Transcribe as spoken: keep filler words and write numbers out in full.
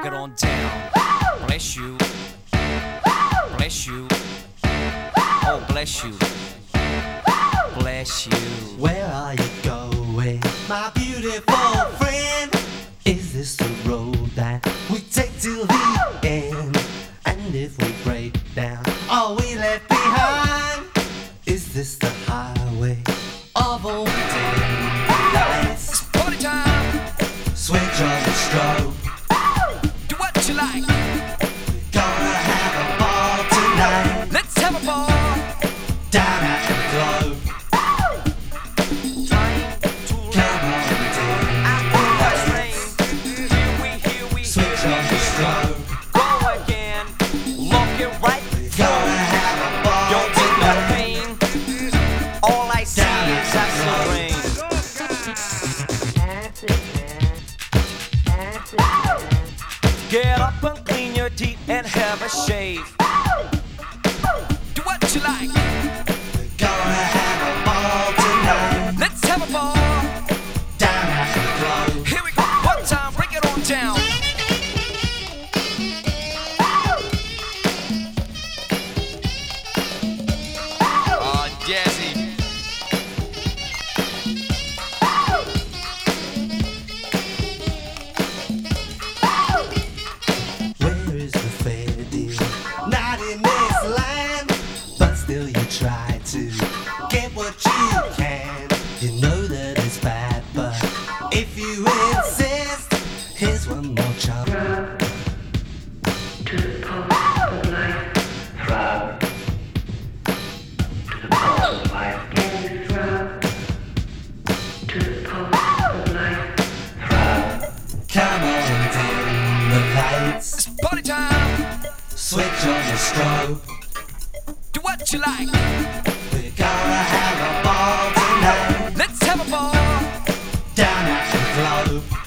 it on down. Bless you, bless you, oh bless you, bless you. Where are you going, my beautiful friend? Is this the road that we take till the end? And if we break down, are we left behind? Is this the highway of all dim lights? It's party time. Switch on the strobe. Do what you like. Gonna have a ball tonight. Let's have a ball. Down at the globe. Come on, dim lights. Switch on the strobe. Go again. Lock it right. Gonna have a ball Don't take no tonight. pain. All I see Down is at acid the rain. Get up and clean your teeth and have a shave. Do what you like. Gonna have a ball tonight. Let's have a ball. Down at the globe. Here we go. One time, break it on down. Oh, Jazzy. Where is the fair deal? Not in this land, but still you try to get what you can. You know that it's bad, but if you insist, here's one more chance. To the pulse of life, throb. To the pulse of life, can you throb? To the pulse of life, throb. Come on, dim the lights. It's party time. Switch on the strobe. Do what you like. We're gonna have a ball tonight. Let's have a ball. Down at the globe.